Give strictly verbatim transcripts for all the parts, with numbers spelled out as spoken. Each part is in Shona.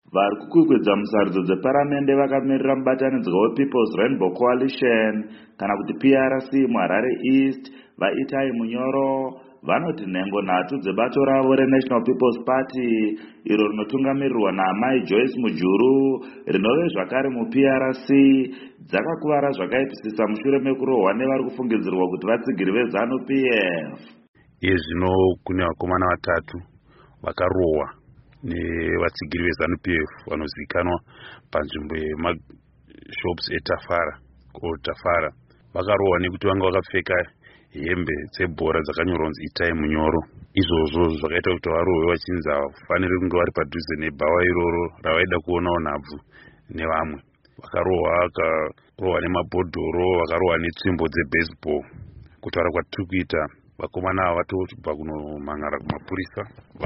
vari kukwikwidzwa musarudzo dzeparamende vakamirira mubatanidzwa wePeople's Rainbow Coalition kana kuti P R C muHarare East vaItai Munyoro vanoti nhengo nhatu dzebato ravo reNational People's Party iro rinotungamirirwa naamai Joyce Mujuru rinove zvakare muP R C dzakakuvara zvakaipisisa mushure mekurohwa nevari kufungidzirwa kuti vatsigiri veZANU P F. Iye zvino kune vakomana vatatu vakarohwa nevatsigiri veZANU P F vanozivikanwa panzvimbo yemashops eTafara Tafara. Vakarohwa nekuti vanga vakapfeka hembe dzebhora dzakanyorwa kunzi Itai Munyoro. Izvozvo zvakaita kuti varohwe vachinzi havafaniri kunge vari padhuze nebhawa iroro ravaida kuonawo nhabvu nevamwe. Vakarohwa vakarohwa nemabhodhoro, vakarohwa netsvimbo dzebaseball. Kutaura kwatiri kuita vakomana ava vatobva kunomhan'ara kumapurisa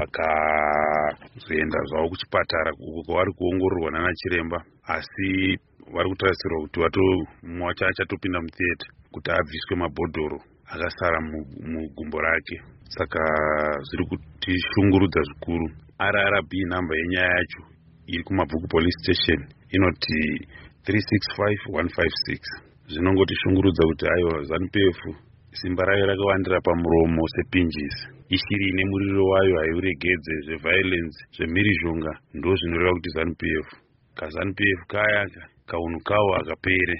vakazoenda zvavo kuchipatara uko kwavari kuongororwa nana chiremba, asi vari kutarisirwa kuti mumwe wacho achatopinda mutheatre kuti abviswe mabhodhoro akasara mugumbo rake. Saka zviri kutishungurudza zvikuru. R R B namba yenyaya yacho iri kumabvuku police station inoti three six five one five six. Zvinongotishungurudza kuti aiwa ZANU P F simba rayo rakawandira pamuromo sepinjisi. Ishiri ine muriro wayo haiuregedze zveviolence zvemhirizhonga ndo zvinoreva kuti ZANU P F. KaZANU P F kaya kaunhu kawo akapere.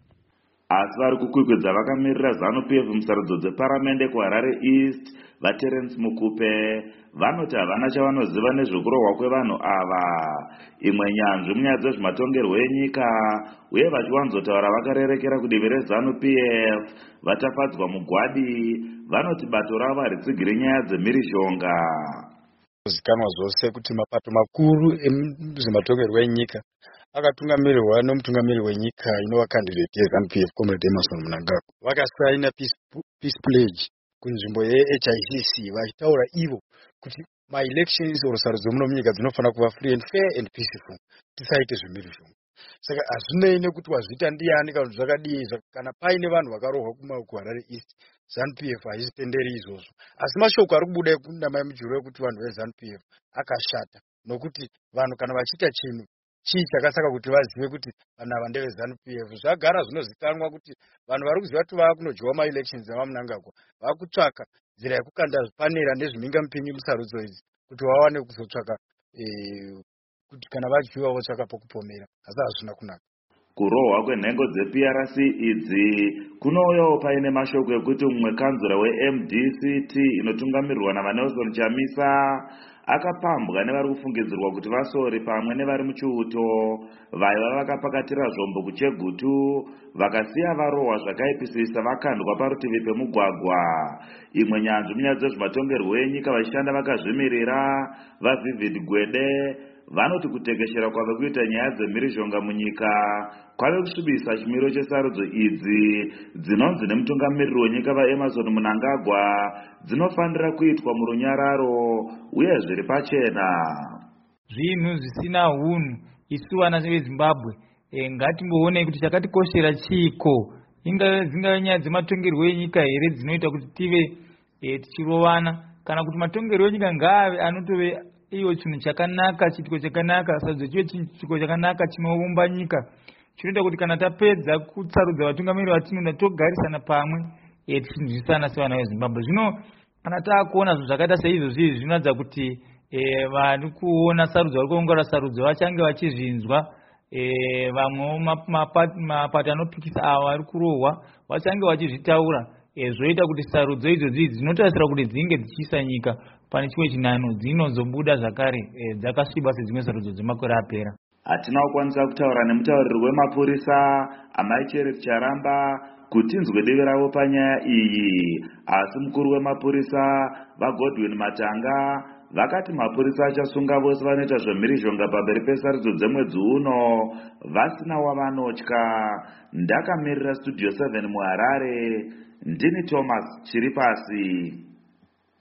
Asi vari kukwikwidza vakamirira ZANU P F musarudzo dzeparamende kuHarare East vaTerence Mukupe vanoti havana chavanoziva nezvekurohwa kwevanhu ava. Imwe nyanzvi munyaya dzezvematongerwo enyika uye vachiwanzotaura vakarerekera kudivi reZANU P F vatafadzwa mugwadi vanoti bato ravo haritsigiri nyaya dzemhirizhonga. Zikanwa zvose kuti mapato makuru ezvematongerwo enyika akatungamirirwa nomutungamiri wenyika inova candidate yeZANU P F Comrade Emmerson Mnangagwa vakasaina peace, peace pledge kunzvimbo yeH I C C vachitaura ivo kuti maelections or sarudzo muno munyika dzinofanira kuva free and fair and peaceful, tisaite zvemhirizhonga. Saka hazvinei nekuti wazviita ndiani kana zvakadii, kana paine vanhu vakarohwa kuHarare East ZANU P F haizvitenderi izvozvo. Asi mashoko ari kubuda kunamai Mujuru ekuti vanhu veZANU P F akashata, nokuti vanhu kana vachiita chinhu chii chakasaka kuti vazive kuti vanhu ava ndeveZANU P F. Zvagara zvinozikanwa kuti vanhu vari kuziva kuti vava kunodyiwa maelections avaMnangagwa vava kutsvaka nzira yekukanda zvipanera nezvimingamupinyi musarudzo idzi kuti vawane kuzotsvaka eh, kuti kana vadyiwa votsvaka pokupomera, asi hazvina kunaka. Kurohwa kwenhengo dzeP R C idzi kunouyawo paine mashoko ekuti mumwe kanzura weM D C T inotungamirirwa navaNelson Chamisa akapambwa nevari kufungidzirwa kuti vasori pamwe nevari muchiuto vaiva vakapakatira zvombo kuChegutu vakasiya varohwa zvakaipisisa vakandwa parutivi pemugwagwa. Imwe nyanzvi munyaya dzezvematongerwo enyika vachishanda vakazvimirira vaVivid Gwede vanoti kutekeshera kwave kuita nyaya dzemhirizhonga munyika kwave kusvibisa chimiro chesarudzo idzi dzinonzi nemutungamiriri wenyika vaEmmerson Mnangagwa dzinofanira kuitwa murunyararo uye zviri pachena. Zvinhu zvisina hunhu isu vana veZimbabwe e, ngatimboonei kuti chakatikoshera chiko, ingave dzingave nyaya dzematongerwo enyika here dzinoita kuti tive e, tichirovana, kana kuti matongerwo enyika ngaave anotove iyo chinhu chakanaka, chitiko chakanaka, sarudzo chive chitiko chakanaka chinoumba nyika, chinoita kuti kana tapedza kutsarudza vatungamiriri vatinoda togarisana pamwe e, tichinzwisana sevana veZimbabwe. Zvino kana taakuona zvinhu zvakaita seizvozvi zvinoratidza kuti e, vari kuona sarudzo vari kuongorora sarudzo vachange vachizvinzwa. E, vamwewo mapato anopikisa ava vari kurohwa vachange vachizvitaura. E, zvoita kuti sarudzo idzodzi dzinotarisira kuti dzinge dzichiisa nyika pane chimwe chinano dzinozobuda zvakare e, dzakasviba sedzimwe sarudzo dzemakore apera. Hatina kukwanisa kutaura nemutauriri wemapurisa amai Cherith Charamba kuti inzwe divi ravo panyaya iyi, asi mukuru wemapurisa vaGodwin Matanga vakati mapurisa achasunga vose vanoita zvemhirizhonga pamberi pesarudzo dzemwedzi uno vasina wavanotya. Ndakamirira Studio seven muHarare, ndini Thomas Chiripasi.